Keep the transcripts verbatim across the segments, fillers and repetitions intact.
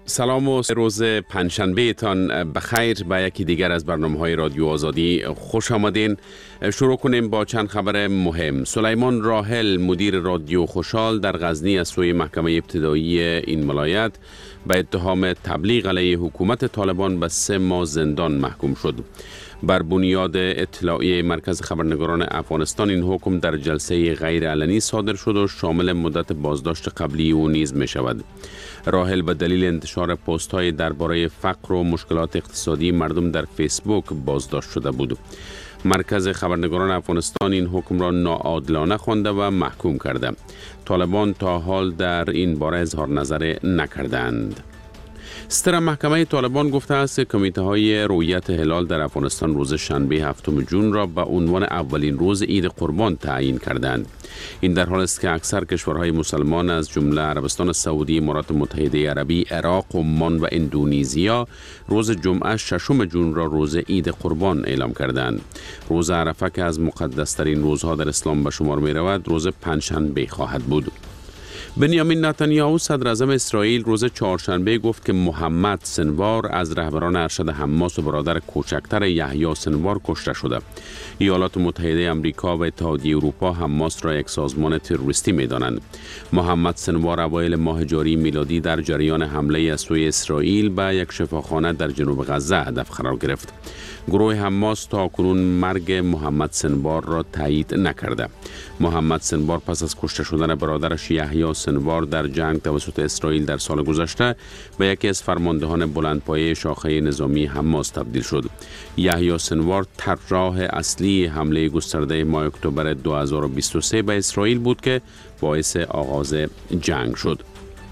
سلام و روز پنجشنبه تان بخیر. به یکی دیگر از برنامه‌های رادیو آزادی خوش آمدین. شروع کنیم با چند خبر مهم. سلیمان راحل مدیر رادیو خوشحال در غزنی از سوی محکمه ابتدایی این ولایت به اتهام تبلیغ علیه حکومت طالبان به سه ماه زندان محکوم شد. بر بنیاد اطلاعیه مرکز خبرنگاران افغانستان این حکم در جلسه غیر علنی صادر شد و شامل مدت بازداشت قبلی او نیز می شود. راحل به دلیل انتشار پست های درباره فقر و مشکلات اقتصادی مردم در فیسبوک بازداشت شده بود. مرکز خبرنگاران افغانستان این حکم را ناعادلانه خوانده و محکوم کرده. طالبان تا حال در این باره اظهار نظر نکردند. ستر محکمه طالبان گفته است که کمیته های رویت هلال در افغانستان روز شنبه هفتم ژوئن را به عنوان اولین روز عید قربان تعیین کردند. این در حالی است که اکثر کشورهای مسلمان از جمله عربستان سعودی، امارات متحده عربی، عراق، عمان و اندونزیا روز جمعه ششم ژوئن را روز عید قربان اعلام کردند. روز عرفه که از مقدس‌ترین روزها در اسلام به شمار می رود روز پنجشنبه خواهد بود. بنیامین نتانیاهو صدر اعظم اسرائیل روز چهارشنبه گفت که محمد سنوار از رهبران ارشد حماس و برادر کوچکتر یحیی سنوار کشته شده. ایالات متحده آمریکا و اتحادیه اروپا حماس را یک سازمان تروریستی می‌دانند. محمد سنوار اوایل ماه جاری میلادی در جریان حمله از سوی اسرائیل به یک شفاخانه در جنوب غزه هدف قرار گرفت. گروه حماس تا کنون مرگ محمد سنوار را تایید نکرده. محمد سنوار پس از کشته شدن برادرش یحیی سنوار در جنگ توسط اسرائیل در سال گذشته به یکی از فرماندهان بلندپایه شاخه نظامی حماس تبدیل شد. یحیی سنوار طراح اصلی حمله گسترده ماه اکتبر دو هزار و بیست و سه به اسرائیل بود که باعث آغاز جنگ شد.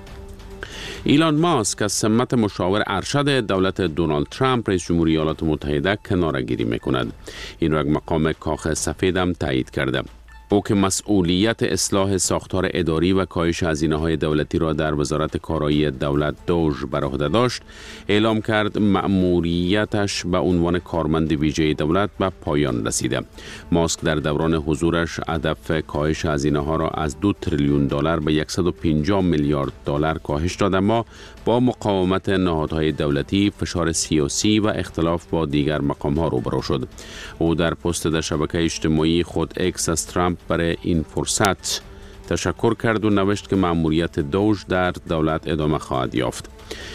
ایلان ماسک از سمت مشاور ارشد دولت دونالد ترامپ رئیس جمهوری ایالات متحده کناره‌گیری می‌کند. این را یک مقام کاخ سفید هم تایید کرده. او که مسئولیت اصلاح ساختار اداری و کاهش هزینه‌های دولتی را در وزارت کارایی دولت دوژ بر عهده داشت، اعلام کرد مأموریتش به عنوان کارمند ویژه دولت به پایان رسیده. ماسک در دوران حضورش هدف کاهش هزینه‌ها را از دو تریلیون دلار به صد و پنجاه میلیارد دلار کاهش داد، اما با مقاومت نهادهای دولتی، فشار سیاسی و اختلاف با دیگر مقام‌ها روبرو شد. او در پست در شبکه اجتماعی خود اکس از ترامپ برای این فرصت تشکر کرد و نوشت که مأموریت دوج در دولت ادامه خواهد یافت.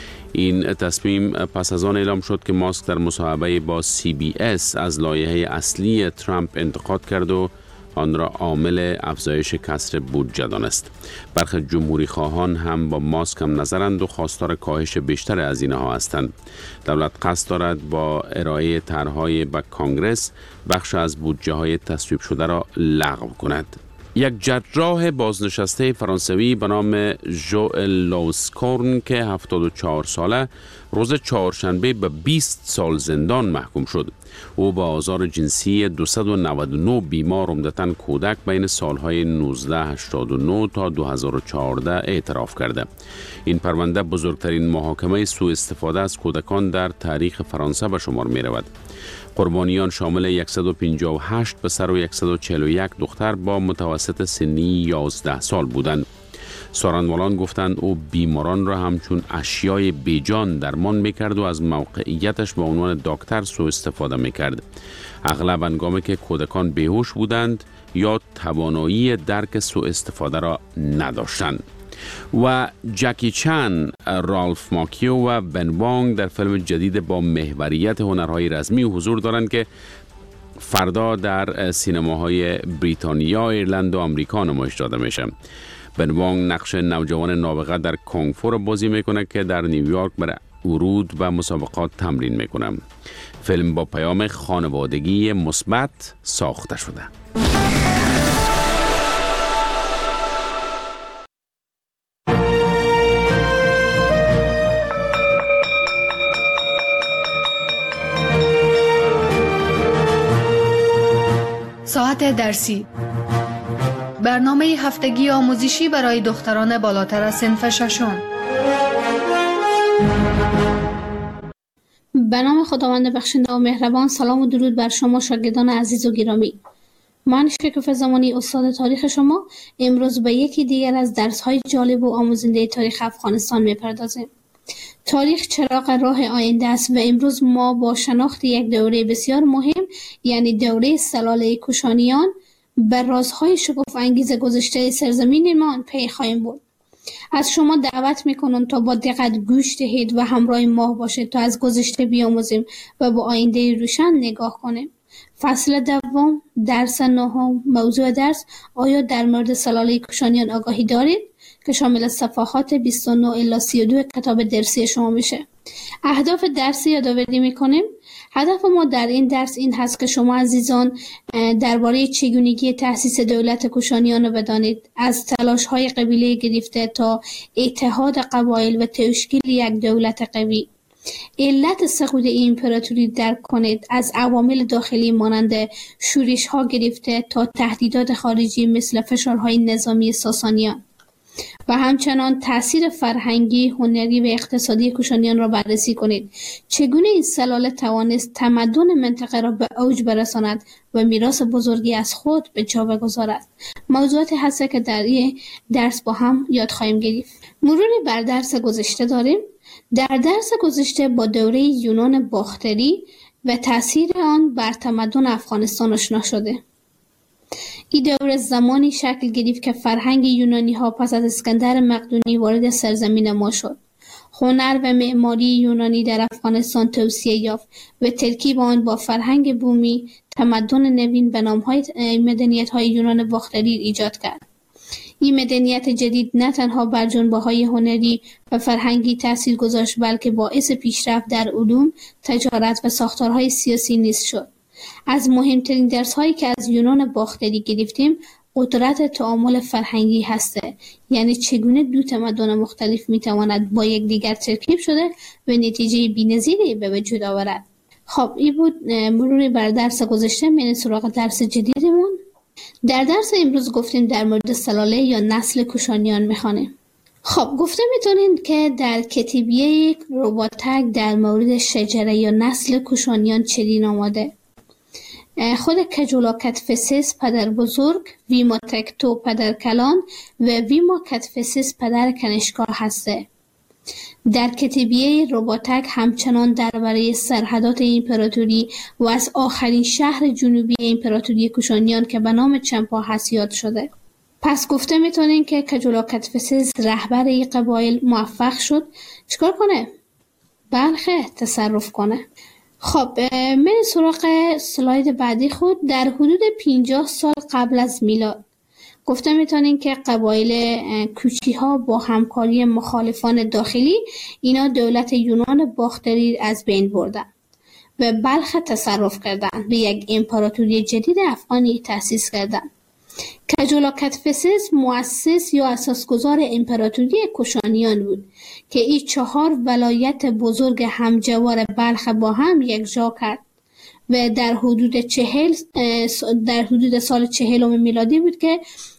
این تصمیم پس از آن اعلام شد که ماسک در مصاحبه با سی بی اس از لایحه اصلی ترامپ انتقاد کرد و آن را عامل افزایش کسر بودجه دانست. برخی جمهوری خواهان هم با ماسک هم نظرند و خواستار کاهش بیشتر هزینه ها هستند. دولت قصد دارد با ارائه طرح‌های به کانگرس بخش از بودجه های تصویب شده را لغو کند. یک جراح بازنشسته فرانسوی به نام ژوئل لوسکورن که هفتاد و چهار ساله روز چهارشنبه به بیست سال زندان محکوم شد. او با آزار جنسی دویست و نود و نه بیمار عمدتاً کودک بین سالهای نوزده هشتاد و نه تا دو هزار و چهارده اعتراف کرده. این پرونده بزرگترین محاکمه سوء استفاده از کودکان در تاریخ فرانسه به شمار می رود. قربانیان شامل صد و پنجاه و هشت پسر و صد و چهل و یک دختر با متوسط سنی یازده سال بودند. سارنوالان گفتند او بیماران را همچون اشیای بیجان درمان میکرد و از موقعیتش به عنوان دکتر سوء استفاده میکرد. اغلب هنگامی که کودکان بیهوش بودند یا توانایی درک سوء استفاده را نداشتند. و جکی چان، رالف ماکیو و بن وانگ در فیلم جدید با محوریت هنرهای رزمی حضور دارند که فردا در سینماهای بریتانیا، ایرلند و آمریکا نمایش داده میشه. بن وانگ نقش نوجوان نابغه در کونگ فو را بازی میکنه که در نیویورک برای ورود و مسابقات تمرین میکنه. فیلم با پیام خانوادگی مثبت ساخته شده. ساعت درسی، برنامه هفتگی آموزشی برای دختران بالاتر از صنف ششم. به نام خداوند بخشنده و مهربان. سلام و درود بر شما شاگردان عزیز و گرامی. من شکوفه زمانی استاد تاریخ شما امروز به یکی دیگر از درس‌های جالب و آموزنده تاریخ افغانستان می‌پردازیم. تاریخ چراغ راه آینده است و امروز ما با شناخت یک دوره بسیار مهم یعنی دوره سلاله کوشانیان بر رازهای شگفت انگیز گذشته سرزمینمان پی خواهیم برد. از شما دعوت میکنم تا با دقت گوش دهید و همراه ما باشید تا از گذشته بیاموزیم و با آینده روشن نگاه کنیم. فصل دوم، درس نهم. موضوع درس: آیا در مورد سلاله کوشانیان آگاهی دارید؟ که شامل صفحات بیست و نه الی سی و دو کتاب درسی شما میشه. اهداف درسی یادآوری میکنیم. هدف ما در این درس این هست که شما عزیزان درباره چگونگی تأسیس دولت کوشانیان رو بدانید، از تلاش های قبیله گرفته تا اتحاد قبایل و تشکیل یک دولت قوی. علت سقوط این امپراتوری درک کنید، از عوامل داخلی مانند شورش ها گرفته تا تهدیدات خارجی مثل فشارهای نظامی ساسانیان و همچنان تأثیر فرهنگی، هنری و اقتصادی کوشانیان را بررسی کنید. چگونه این سلاله توانست تمدن منطقه را به اوج برساند و میراث بزرگی از خود به جا بگذارد. موضوعاتی هست که در این درس با هم یاد خواهیم گرفت. مروری بر درس گذشته داریم. در درس گذشته با دوره یونان باختری و تأثیر آن بر تمدن افغانستان آشنا شده. این دوره زمانی شکل گرفت که فرهنگ یونانی ها پس از اسکندر مقدونی وارد سرزمین ما شد. هنر و معماری یونانی در افغانستان توسعه یافت و ترکیب آن با فرهنگ بومی تمدن نوین به نام‌های مدنیت‌های یونان باختری ایجاد کرد. این مدنیت جدید نه تنها بر جنبه‌های هنری و فرهنگی تأثیر گذاشت بلکه باعث پیشرفت در علوم، تجارت و ساختارهای سیاسی نیز شد. از مهمترین درس‌هایی که از یونان باختری گرفتیم قدرت تعامل فرهنگی هسته، یعنی چگونه دو تمدن مختلف میتواند با یکدیگر ترکیب شده و نتیجه بی‌نظیری به وجود آورد. خب این بود مروری بر درس گذشته. میریم سراغ درس جدیدمون. در درس امروز گفتیم در مورد سلاله یا نسل کوشانیان میخوانیم. خب گفته میتونین که در کتیبیه رباطک در مورد شجره یا نسل کوشانیان چنین آماده: خود کجولا کتفسیس پدر بزرگ، ویما تکتو پدر کلان و ویما کتفسیس پدر کنشکار هسته. در کتیبیه رباطک همچنان درباره سرحدات امپراتوری و از آخرین شهر جنوبی امپراتوری کوشانیان که به نام چمپا هست یاد شده. پس گفته میتونین که کجولا کتفسیس رهبر این قبایل موفق شد چیکار کنه؟ بلخه تصرف کنه. خب من سراغ سلاید بعدی خود. در حدود پنجاه سال قبل از میلاد گفته میتونین که قبایل کوچی ها با همکاری مخالفان داخلی اینا دولت یونان باختری از بین بردن و بلخ تصرف کردن، به یک امپراتوری جدید افغانی تأسیس کردن. کجولا کتفسیس مؤسس یا اساسگذار امپراتوری کوشانیان بود که این چهار ولایت بزرگ همجوار بلخ با هم یکجا کرد و در حدود چهل در حدود سال چهلم میلادی بود که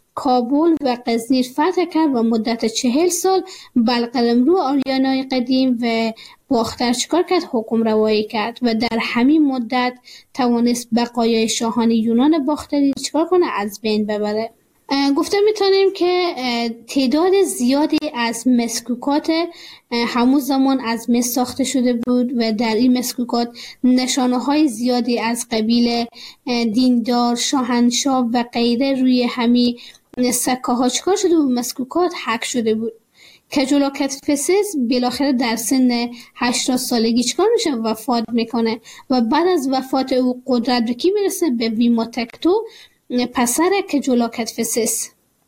کابل و غزنی فتح کرد و مدت چهل سال بلقلمرو آریانای قدیم و باختر چکار کرد؟ حکم روایی کرد و در همین مدت توانست بقایای شاهان یونان باختری چکار کنه؟ از بین ببره. گفته میتونیم که تعداد زیادی از مسکوکات همون زمان از مس ساخته شده بود و در این مسکوکات نشانه های زیادی از قبیل دیندار، شاهنشاه و غیره روی همین سکه ها چکار شده بود؟ مسکوکات حک شده بود. کجولا کتفسیس بالاخره در سن هشتاد سالگی چکار میشه؟ وفات میکنه و بعد از وفات او قدرت به کی میرسه؟ به ویما تکتو پسر کجولا کتفسیس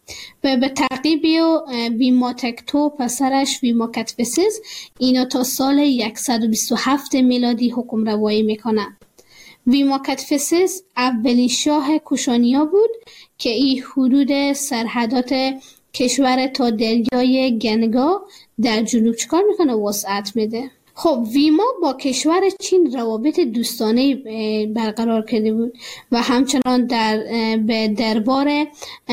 و به تعقیب ویما تکتو پسرش ویما کتفسیس اینا تا سال صد و بیست و هفت میلادی حکم روایی میکنن. ویما کتفسیس اولین شاه کوشانیا بود که این حدود سرحدات کشور تا دریای گنگا در جنوب چکار میکنه؟ وسعت میده. خب ویما با کشور چین روابط دوستانه برقرار کرده بود و همچنان در به دربار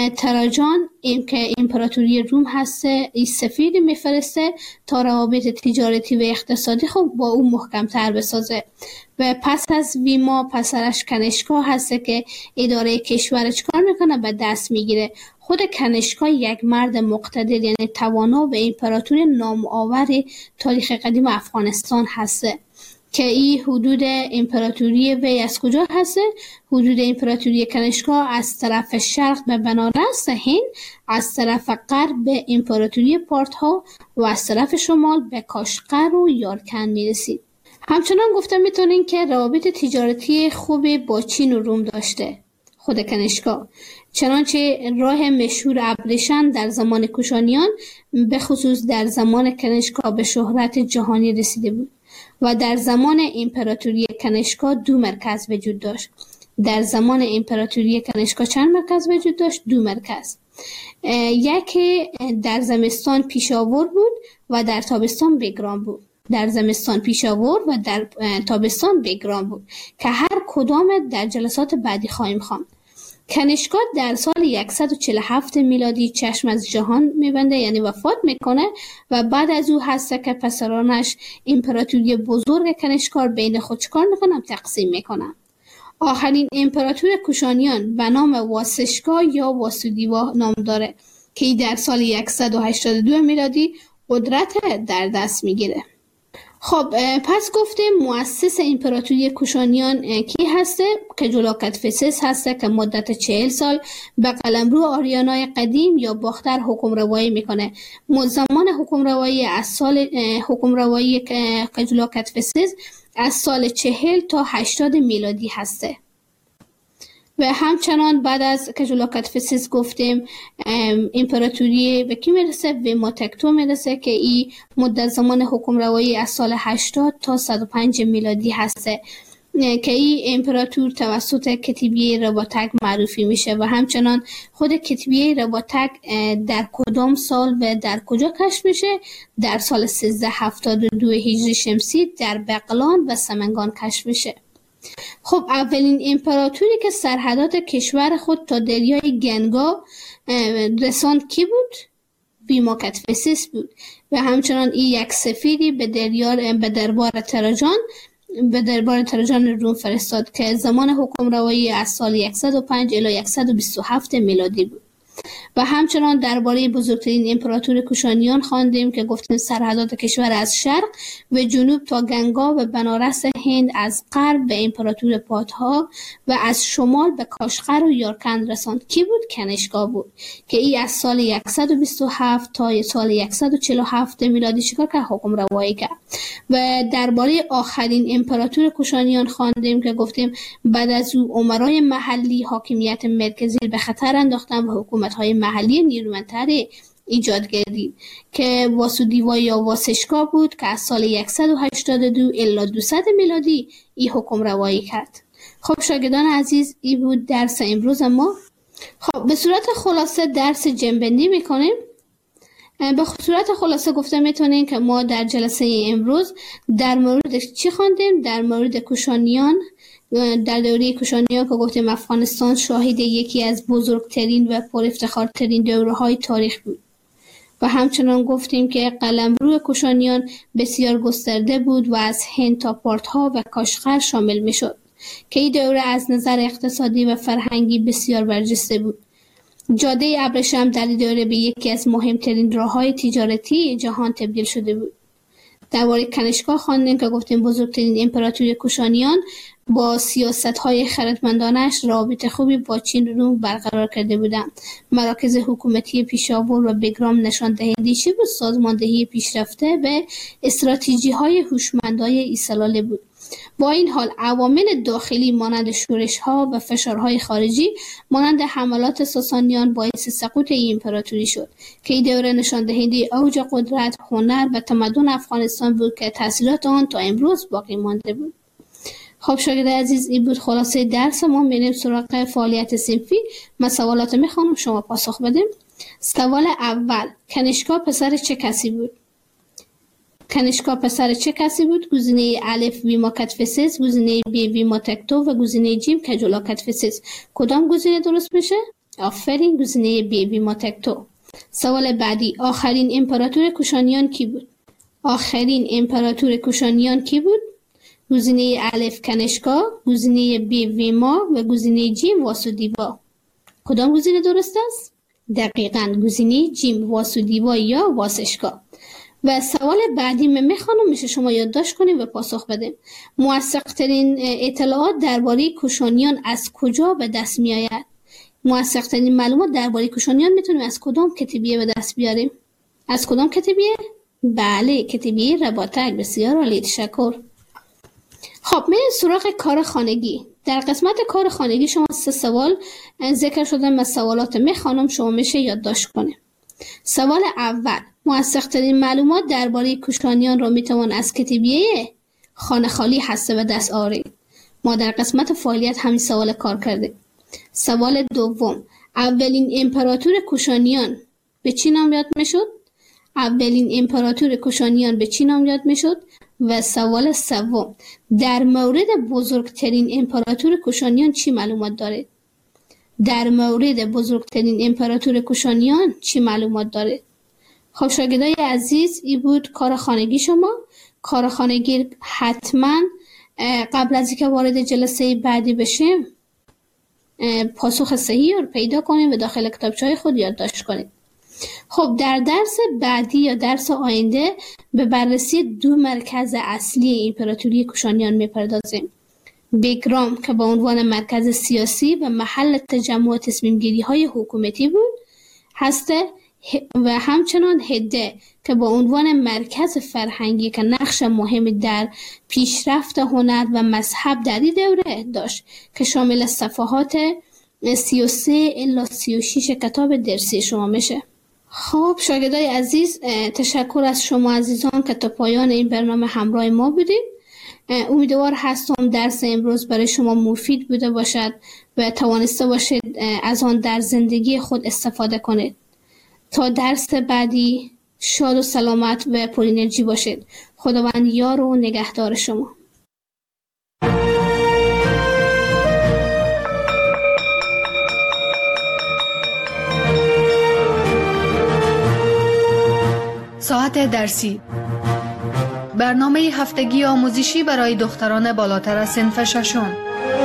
تراجان این که امپراتوری روم هسته این سفیر میفرسته تا روابط تجارتی و اقتصادی خب با او محکم تر بسازه و و پس از ویما پسرش کنشکا هسته که اداره کشور چکار میکنه به دست میگیره. خود کنشکا یک مرد مقتدر یعنی توانا و امپراتور نام آور تاریخ قدیم افغانستان هسته که این حدود امپراتوری وی از کجا هسته؟ حدود امپراتوری کنشکا از طرف شرق به بنارس هند، از طرف غرب به امپراتوری پارتها و از طرف شمال به کاشغر و یارکند میرسید. همچنان گفته میتونین که روابط تجارتی خوبی با چین و روم داشته خود کنشکا، چنانچه راه مشهور ابریشم در زمان کوشانیان به خصوص در زمان کنشکا به شهرت جهانی رسیده بود و در زمان امپراتوری کنشکا دو مرکز وجود داشت. در زمان امپراتوری کنشکا چند مرکز وجود داشت؟ دو مرکز. یکی در زمستان پیشاور بود و در تابستان بگرام بود. در زمستان پیشاور و در تابستان بگرام بود که هر کدام در جلسات بعدی خواهیم خواند. کنشکا در سال صد و چهل و هفت میلادی چشم از جهان میبنده، یعنی وفات میکنه و بعد از او هسته که پسرانش امپراتوری بزرگ کنشکا بین خود چکار میکنن؟ تقسیم میکنن. آخرین امپراتور کوشانیان به نام واسشکا یا واسودیوا نام داره که در سال صد و هشتاد و دو میلادی قدرت در دست میگیره. خب پس گفتیم مؤسس امپراتوری کوشانیان کی هسته؟ که جولاکتفسس هسته که مدت چهل سال به قلمرو آریانای قدیم یا باختر حکم روایی میکنه. زمان حکم روایی از سال حکم روایی که جولاکتفسس از سال چهل تا هشتاد میلادی هسته. و همچنان بعد از کجولاکتفسس گفتیم امپراتوری به کی میرسه؟ به ماتکتو میرسه که این مدت زمان حکم روایی از سال هشتاد تا صد و پنج میلادی هسته که این امپراتور توسط کتیبیه رباطک معروفی میشه و همچنان خود کتیبیه رباطک در کدام سال و در کجا کشف میشه؟ در سال سیزده هفتاد و دو هجری شمسی در بغلان و سمنگان کشف میشه. خب اولین امپراتوری که سرحدات کشور خود تا دریای گنگا رساند کی بود؟ ویماکتفسس بود و همچنان این یک سفیری به دریار به دربار تراجان به دربار تراجان روم فرستاد که زمان حکم روایی از سال صد و پنج الی صد و بیست و هفت میلادی بود. و همچنان درباره بزرگترین امپراتور کوشانیان خواندیم که گفتیم سرحدات کشور از شرق و جنوب تا گنگا و بنارس هند، از غرب به امپراتور پادها و از شمال به کاشغر و یارکند رساند. کی بود؟ کنشکا بود که ای از سال صد و بیست و هفت تا سال صد و چهل و هفت میلادی چیکار کرد؟ حکم روایی کرد. و درباره آخرین امپراتور کوشانیان خواندیم که گفتیم بعد از او امرای محلی حاکمیت مرکزی به خطر انداختن و حکومت‌های محلی نیرومندتر ایجاد گردید که واسودیوا یا واسشکا بود که از سال صد و هشتاد و دو الی دویست میلادی ای حکم روایی کرد. خب شاگردان عزیز، این بود درس امروز ما. خب به صورت خلاصه درس جنبندی میکنیم. به صورت خلاصه گفته میتونیم که ما در جلسه امروز در مورد چی خواندیم؟ در مورد کوشانیان، در دوره کوشانیان که گفتیم افغانستان شاهد یکی از بزرگترین و پر افتخارترین دوره‌های تاریخ بود و همچنان گفتیم که قلمرو کوشانیان بسیار گسترده بود و از هند تا پارتها و کاشغر شامل میشد که این دوره از نظر اقتصادی و فرهنگی بسیار برجسته بود. جاده ابریشم در این دوره به یکی از مهمترین راه‌های تجارتی جهان تبدیل شده بود. درباره کنشکا خواندیم که گفتیم بزرگترین امپراتوری کوشانیان با سیاست‌های خردمندانش رابطه خوبی با چین و روم برقرار کرده بودند. مراکز حکومتی پیشاور و بگرام نشان دهنده چی بود؟ سازماندهی پیشرفته به استراتژی‌های هوشمندانه ایسلاله بود. با این حال عوامل داخلی مانند شورش‌ها و فشارهای خارجی مانند حملات ساسانیان باعث سقوط این امپراتوری شد که این دوره نشان دهنده اوج قدرت، هنر و تمدن افغانستان بود که تأثیرات آن تا امروز باقی مانده بود. خب شاگردان عزیز، این بود خلاصه درس ما. میریم سراغ فعالیت صنفی. من سوالات میخوانم، شما پاسخ بدیم. سوال اول، کنشکا پسر چه کسی بود؟ کنشکا پسر چه کسی بود؟ گزینه الف ویماکتفسس، گزینه ب ویماتکتو و گزینه جیم کجولاکتفسس. کدام گزینه درست میشه؟ آفرین، گزینه ب ویماتکتو. سوال بعدی، آخرین امپراتور کوشانیان کی بود؟ آخرین امپراتور کوشانیان کی بود؟ گزینه الف کنشکا، گزینه بی ویما و گزینه جیم واسودیوا. کدام گزینه درست است؟ دقیقاً گزینه جیم واسودیوا یا واسشکا. و سوال بعدی من میخوانم میشه شما یادداشت کنیم و پاسخ بدیم. موثق ترین اطلاعات درباره کوشانیان از کجا به دست می آید؟ موثق ترین معلومات درباره کوشانیان میتونیم از کدام کتیبیه به دست بیاریم؟ از کدام کتیبیه؟ بله، کتیبیه رباطک. بسیار عالی، تشکر. خب میریم سراغ کار خانگی. در قسمت کار خانگی شما سه سوال ذکر شده، من سوالات میخوانم شما میشه یادداشت کنیم. سوال اول، موثق ترین معلومات درباره کوشانیان را میتوان از کتیبیه خانه خالی هسته به دست آورید. ما در قسمت فعالیت همین سوال کار کردیم. سوال دوم، اولین امپراتور کوشانیان به چی نام یاد میشد؟ اولین امپراتور کوشانیان به چی نام یاد میشد؟ و سوال سوم، در مورد بزرگترین امپراتور کوشانیان چی معلومات دارید؟ در مورد بزرگترین امپراتور کوشانیان چی معلومات دارید؟ خب شاگردای عزیز، این بود کار خانگی شما. کار خانگی حتما قبل از اینکه وارد جلسه بعدی بشیم پاسخ صحیح رو پیدا کنیم و داخل کتابچه‌های خود یادداشت کنید. خب در درس بعدی یا درس آینده به بررسی دو مرکز اصلی امپراتوری کوشانیان میپردازیم. بگرام که به عنوان مرکز سیاسی و محل تجمع تصمیم گیری های حکومتی بود هسته، و همچنان هده که به عنوان مرکز فرهنگی که نقش مهمی در پیشرفت هنر و مذهب در این دوره داشت که شامل صفحات سی و سه الی سی و شش کتاب درسی شما میشه. خب شاگردای عزیز، تشکر از شما عزیزان که تا پایان این برنامه همراه ما بودید. امیدوار هستم درس امروز برای شما مفید بوده باشد و توانسته باشید از آن در زندگی خود استفاده کنید. تا درس بعدی شاد و سلامت و پر انرژی باشید. خداوند یار و نگهدار شما. ساعت درسی، برنامه هفتگی آموزشی برای دختران بالاتر از صنف ششم.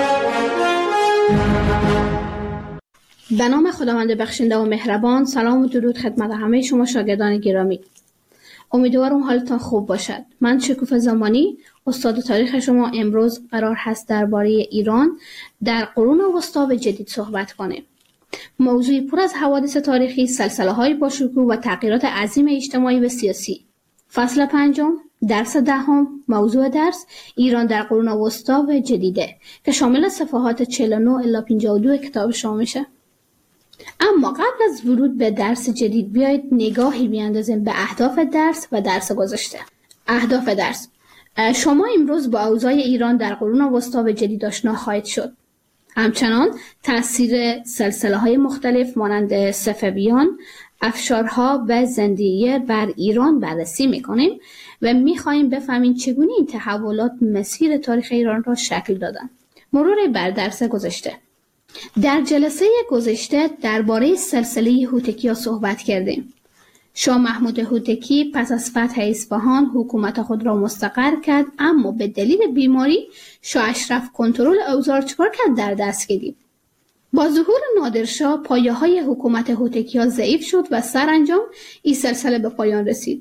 به نام خداوند بخشنده و مهربان، سلام و درود خدمت همه شما شاگردان گرامی. امیدوارم حالتان خوب باشد. من شکوفه زمانی، استاد تاریخ شما، امروز قرار هست درباره ایران در قرون وسطی و جدید صحبت کنیم. موضوعی پر از حوادث تاریخی، سلسله‌های باشکوه و تغییرات عظیم اجتماعی و سیاسی. فصل پنجم، درس دهم، موضوع درس ایران در قرون وسطی و جدیده که شامل صفحات چهل و نه الی پنجاه و دو کتاب شما میشه. اما قبل از ورود به درس جدید بیایید نگاهی بیاندازیم به اهداف درس و درس گذشته. اهداف درس: شما امروز با اوضاع ایران در قرون وسطی و جدید آشنا خواهید شد. همچنان تأثیر سلسله‌های مختلف مانند صفویان، افشارها و زندیه بر ایران بررسی می‌کنیم و می‌خواهیم بفهمیم چگونه این تحولات مسیر تاریخ ایران را شکل دادند. مرور بر درس گذشته. در جلسه گذشته درباره سلسله هوتکی‌ها صحبت کردیم. شاه محمود هوتکی پس از فتح اصفهان حکومت خود را مستقر کرد، اما به دلیل بیماری شاه اشرف کنترل اوضاع چکار کرد در دست گرفت. با ظهور نادرشاه پایه‌های حکومت هوتکی‌ها ضعیف شد و سرانجام این سلسله به پایان رسید.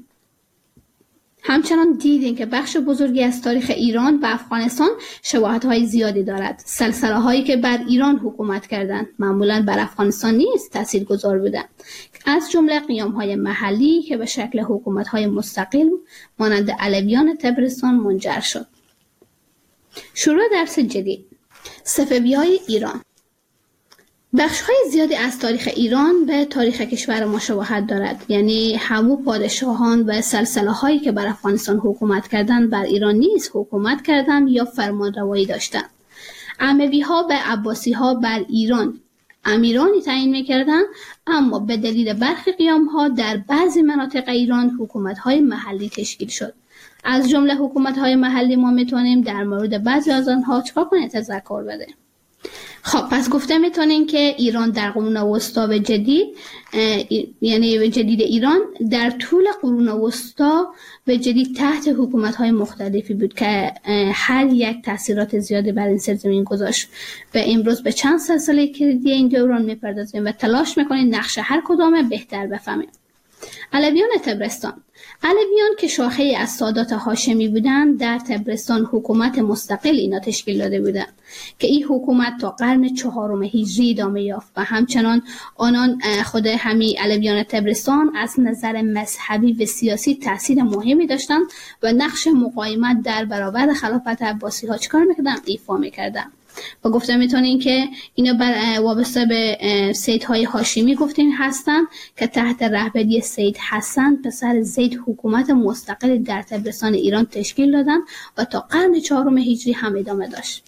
همچنان دیدیم که بخش بزرگی از تاریخ ایران و افغانستان شباهت‌های زیادی دارد. سلسله‌هایی که بر ایران حکومت کردند معمولاً بر افغانستان نیز تاثیرگذار بودند، از جمله قیام‌های محلی که به شکل حکومت‌های مستقل مانند علویان تبرستان منجر شد. شروع درس جدید. صفوی‌های ایران. بخش‌های زیادی از تاریخ ایران به تاریخ کشور ما شباهت دارد، یعنی همو پادشاهان و سلسله‌هایی که بر افغانستان حکومت کردند بر ایران نیز حکومت کردند یا فرمانروایی داشتند. اموی‌ها و عباسی‌ها بر ایران امیرانی تعیین می‌کردند، اما به دلیل برخی قیام‌ها در بعضی مناطق ایران حکومت‌های محلی تشکیل شد. از جمله حکومت‌های محلی ما می‌تونیم در مورد بعضی از آنها چکار کنیم تذکر بدیم. خب پس گفته میتونین که ایران در قرون وسطا و جدید یعنی جدید ایران در طول قرون وسطا و جدید تحت حکومت‌های مختلفی بود که هر یک تاثیرات زیادی بر این سرزمین گذاشت و امروز به چند سلسله کلیدی این دوران میپردازیم و تلاش میکنیم نقش هر کدامه بهتر بفهمیم. علویان طبرستان. علویان که شاخه از سادات هاشمی بودند، در طبرستان حکومت مستقل اینا تشکیل داده بودند که این حکومت تا قرن چهارم هجری ادامه یافت و همچنان آنان خود همین علویان طبرستان از نظر مذهبی و سیاسی تاثیر مهمی داشتند و نقش مقاومت در برابر خلافت عباسی ها چکار میکردن؟ ایفا میکردن. و گفتم میتونین که اینا بر وابسته به سیدهای هاشمی گفتیم هستن که تحت رهبری سید حسن پسر زید حکومت مستقل در طبرستان ایران تشکیل دادن و تا قرن چهارم هجری هم ادامه داشت.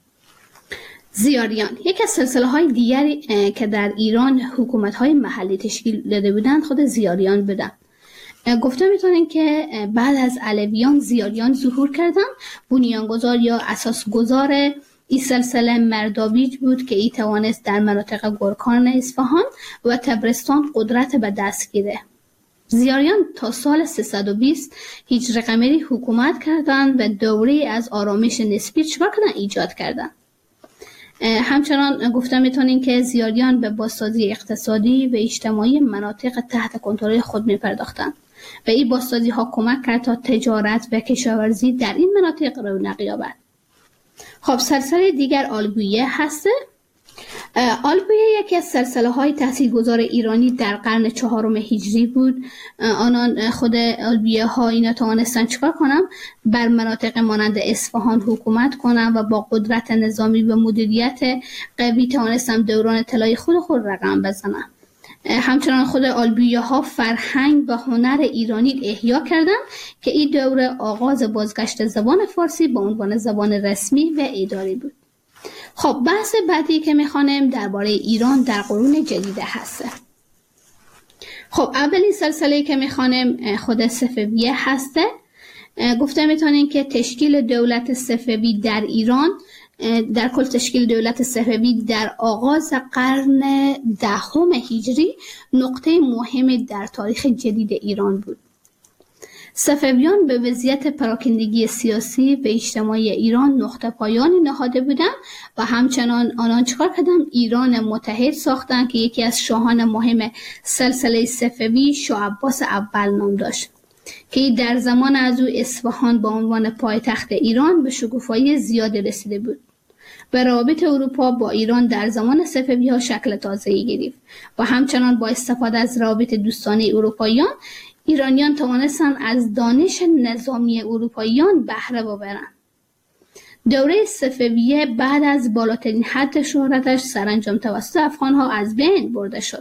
زیاریان یکی از سلسله های دیگری که در ایران حکومت های محلی تشکیل داده بودند خود زیاریان بودند. گفته میتونین که بعد از علویان زیاریان ظهور کردن. بنیانگذار یا اساسگذار این سلسله مردابیج بود که ای توانست در مناطق گورکان اصفهان و طبرستان قدرت به دست گیره. زیاریان تا سال سیصد و بیست هجری قمری حکومت کردند و دوره از آرامش نسبی چکار کردن؟ ایجاد کردند. همچنان گفته میتونین که زیاریان به بازسازی اقتصادی و اجتماعی مناطق تحت کنترل خود میپرداختند و این بازسازی ها کمک کرد تا تجارت و کشاورزی در این مناطق رونق یابد. خب سلسله دیگر آلبویه هسته. آلبویه یکی از سلسله های تاثیرگذار ایرانی در قرن چهارم هجری بود. آنان خود آلبویه ها اینا توانستن چکار کنن؟ بر مناطق مانند اصفهان حکومت کنن و با قدرت نظامی و مدیریت قوی توانستن دوران طلایی خود خود رقم بزنن. همچنان خود آلبویه ها فرهنگ و هنر ایرانی احیا کردند که این دوره آغاز بازگشت زبان فارسی به عنوان زبان رسمی و اداری بود. خب بحث بعدی که میخوانیم درباره ایران در قرون جدید هسته. خب اولین سلسله که میخوانیم خود صفویه هسته. گفته میتونیم که تشکیل دولت صفوی در ایران در کل تشکیل دولت صفوی در آغاز قرن دهم هجری نقطه مهمی در تاریخ جدید ایران بود. صفویان به وضعیت پراکندگی سیاسی و اجتماعی ایران نقطه پایانی نهاده بودند و همچنان آنان چکار کردن؟ ایران متحد ساختند که یکی از شاهان مهم سلسله صفوی شاه عباس اول نام داشت که در زمان از او اصفهان با عنوان پایتخت ایران به شکوفایی زیاد رسیده بود و روابط اروپا با ایران در زمان صفوی ها شکل تازه‌ای گرفت و همچنان با استفاده از روابط دوستانه اروپاییان ایرانیان توانستند از دانش نظامی اروپاییان بهره ببرند. دوره صفویه بعد از بالاترین حد شهرتش سرانجام توسط افغان‌ها از بین برده شد.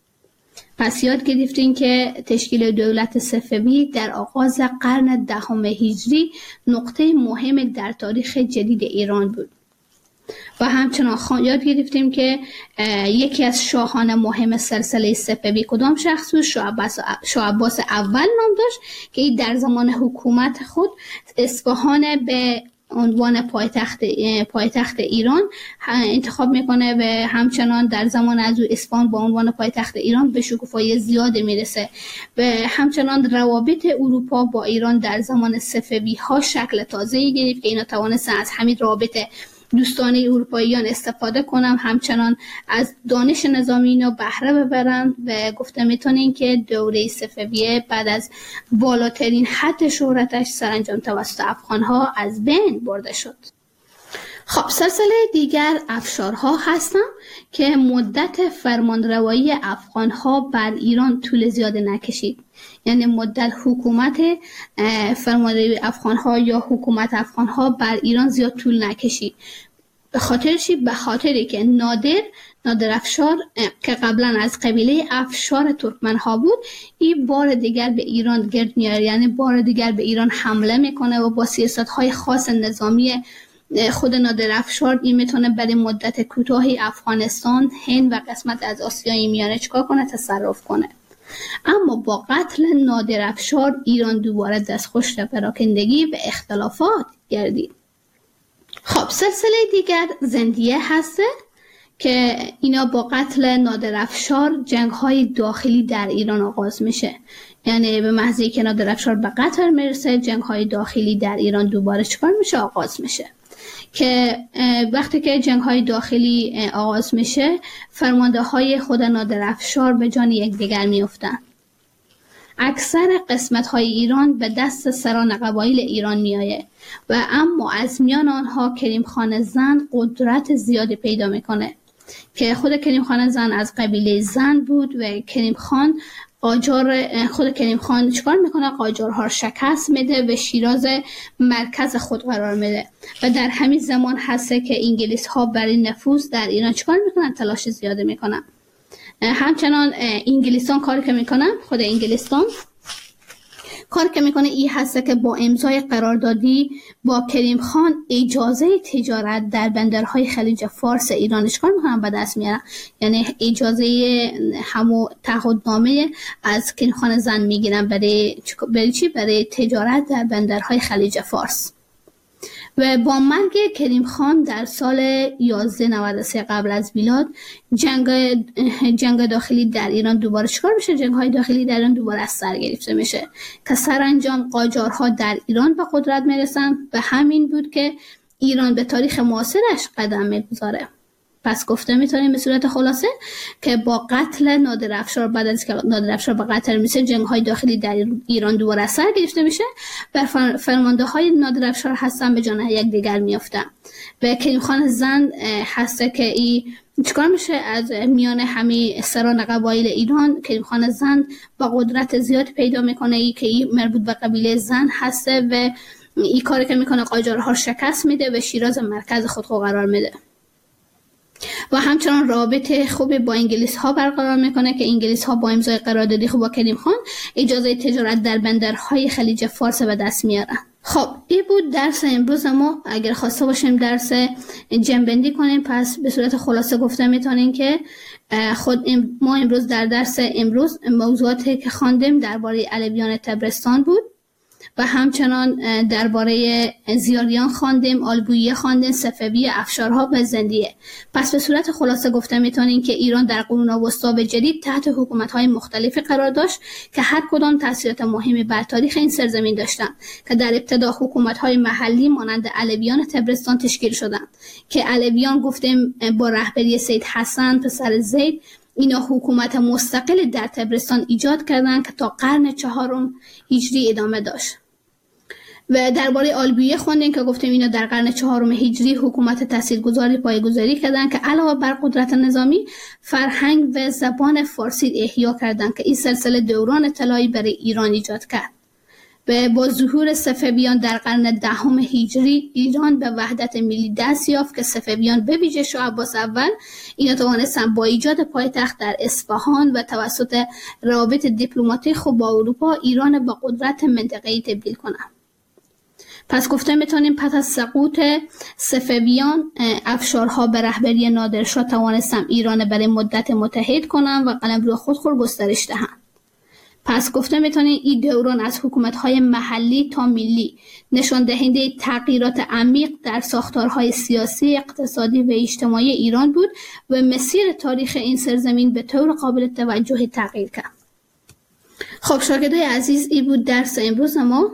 پس یاد گرفتین که تشکیل دولت صفوی در آغاز قرن دهم هجری نقطه مهم در تاریخ جدید ایران بود. و همچنان یاد گرفتیم که یکی از شاهان مهم سلسله صفوی کدام شخص بود؟ شاه عباس شاه عباس اول نام داشت که در زمان حکومت خود اصفهان به عنوان پایتخت پایتخت ایران انتخاب میکنه و همچنان در زمان از او اصفهان با عنوان پایتخت ایران به شکوفایی زیاد میرسه و همچنان روابط اروپا با ایران در زمان صفوی ها شکل تازه‌ای گرفت که اینا توانستن از همین روابط دوستانه اروپاییان استفاده کنم، همچنان از دانش نظامی اینا بهره ببرن و گفته میتونین که دوره صفویه بعد از بالاترین حد شهرتش سرانجام توسط افغانها از بین برده شد. خب سلسله دیگر افشارها هستن که مدت فرمانروایی افغانها بر ایران طول زیاد نکشید، یعنی مدت حکومت فرمانروایی افغانها یا حکومت افغانها بر ایران زیاد طول نکشید. به خاطر چی؟ به خاطری که نادر نادر افشار که قبلا از قبیله افشار ترکمنها بود این بار دیگر به ایران گرد میاره، یعنی بار دیگر به ایران حمله میکنه و با سیاست‌های خاص نظامی خود نادر افشار این میتونه برای مدت کوتاهی افغانستان، هند و قسمت از آسیای میانه چکار کنه؟ تصرف کنه. اما با قتل نادر افشار ایران دوباره دستخوش پراکندگی و اختلافات گردید. خب سلسله دیگر زندیه هسته. که اینا با قتل نادر افشار جنگ های داخلی در ایران آغاز میشه. یعنی به محضی که نادر افشار به قتل میرسه جنگ های داخلی در ایران دوباره چکار میشه؟ آغاز میشه. که وقتی که جنگ های داخلی آغاز میشه فرمانده های خود نادر افشار به جان یکدیگر میافتن. اکثر قسمت های ایران به دست سران قبایل ایران میآید و اما از میان آنها کریم خان زند قدرت زیادی پیدا میکنه که خود کریم خان زند از قبیله زند بود و کریم خان قاجار خود کریم خان چیکار میکنه؟ قاجارها شکست میده و شیراز مرکز خود قرار میده و در همین زمان هسته که انگلیس ها برای نفوذ در ایران چیکار میکنن؟ تلاش زیاده میکنن. همچنان انگلیسان کاری که میکنن، خود انگلیسان کاری که میکنه این هسته که با امضای قراردادی با کریم خان اجازه تجارت در بندرهای خلیج فارس ایران چیکار میکنن؟ به دست میارن. یعنی اجازه همو تعهدنامه از کریم خان زند میگیرن برای برای چی؟ برای تجارت در بندرهای خلیج فارس. و با مرگ کریم خان در سال یازده نود و سه قبل از میلاد جنگ جنگ داخلی در ایران دوباره چیکار میشه؟ جنگ های داخلی در ایران دوباره از سر گرفته میشه که سرانجام قاجارها در ایران به قدرت میرسن و همین بود که ایران به تاریخ معاصرش قدم میگذاره. پس گفته میتونیم به صورت خلاصه که با قتل نادر افشار، بعد از که نادر افشار به قتل میشه جنگ های داخلی در ایران دوباره سر گرفته میشه و فرمانده های نادر افشار هستن به جان یک دیگر میافتن و کریم خان زند هسته که ای چیکار میشه؟ از میان همه سران قبایل ایران کریم خان زند با قدرت زیاد پیدا میکنه ای که ای مربوط به قبیله زند هسته و این کاری که میکنه قاجارها شکست میده و شیراز مرکز خود قرار میده و همچنان رابطه خوب با انگلیس ها برقرار میکنه که انگلیس ها با امضای قراردادی خوب با کریم خان اجازه تجارت در بندرهای خلیج فارس به دست میارن. خب این بود درس امروز ما. اگر خواسته باشیم درس جنبندی کنیم پس به صورت خلاصه گفته میتونیم که خود ما امروز در درس امروز موضوعاتی که خواندیم درباره علویان طبرستان بود و همچنان درباره زیاریان خواندیم، آلبویه خواندیم، صفوی، افشارها و زندیه. پس به صورت خلاصه گفته میتونیم که ایران در قرون وسطی به جدید تحت حکومت‌های مختلفی قرار داشت که هر کدام تاثیرات مهمی بر تاریخ این سرزمین داشتند که در ابتدا حکومت‌های محلی مانند علویان طبرستان تشکیل شدند که علویان گفتیم با رهبری سید حسن پسر زید اینا حکومت مستقل در طبرستان ایجاد کردند که تا قرن چهارم هجری ادامه داشت. و درباره آلبویه خوندیم که گفتیم اینا در قرن چهارم هجری حکومت تاثیرگذاری پایه‌گذاری کردند که علاوه بر قدرت نظامی فرهنگ و زبان فارسی احیا کردند که این سلسله دوران طلایی برای ایران ایجاد کرد. و با ظهور صفویان در قرن دهم هجری ایران به وحدت ملی دست یافت که صفویان به ویژه شاه عباس اول اینا توانستند با ایجاد پایتخت در اصفهان و توسط روابط دیپلماتیک خود با اروپا ایران به قدرت منطقه‌ای تبدیل کنند. پس گفته میتونیم پس از سقوط صفویان افشارها به رهبری نادرشاه توانستند ایران برای مدت متحد کنند و قلمرو خود خود گسترش دهند. پس گفته میتونیم این دوران از حکومت‌های محلی تا ملی نشان دهنده تغییرات عمیق در ساختارهای سیاسی، اقتصادی و اجتماعی ایران بود و مسیر تاریخ این سرزمین به طور قابل توجه تغییر کرد. خب شاگردای عزیز این بود درس امروز ما.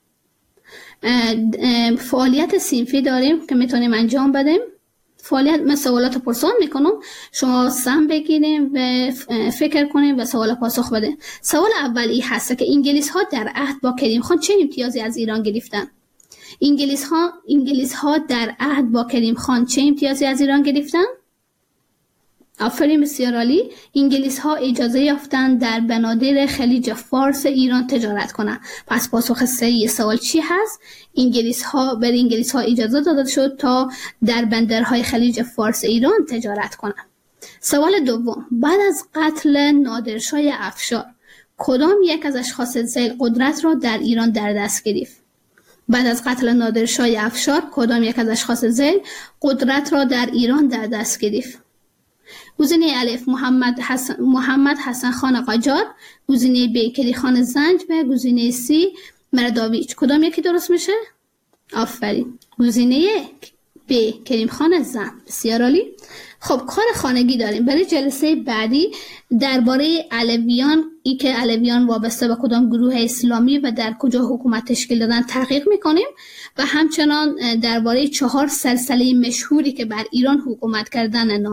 فعالیت صنفی داریم که میتونیم انجام بدیم. فعالیت من سوالات پرسان میکنم، شما سم بگیریم و فکر کنیم و سوال پاسخ بدیم. سوال اولی هست که انگلیس ها در عهد با کریم خان چه امتیازی از ایران گرفتن؟ انگلیس ها انگلیس ها در عهد با کریم خان چه امتیازی از ایران گرفتن؟ آفرین بسیار عالی. انگلیس ها اجازه یافتند در بنادر خلیج فارس ایران تجارت کنند. پس پاسخ صحیح سوال چی هست؟ انگلیس ها بر انگلیس ها اجازه داده شد تا در بندرهای خلیج فارس ایران تجارت کنند. سوال دوم، بعد از قتل نادرشاه افشار کدام یک از اشخاص ذیل قدرت را در ایران در دست گرفت؟ بعد از قتل نادرشاه افشار کدام یک از اشخاص ذیل قدرت را در ایران در دست گرفت؟ گزینه الف محمد حسن محمد حسن خان قاجار، گزینه ب کلی خان زنج و گزینه سی مرداویچ. کدام یکی درست میشه؟ آفرین، گزینه ب کریم خان زند. بسیار عالی. خب کار خانگی داریم. برای جلسه بعدی درباره علویان، ای که علویان وابسته به کدام گروه اسلامی و در کجا حکومت تشکیل دادن تحقیق میکنیم و همچنان درباره چهار سلسله مشهوری که بر ایران حکومت کردن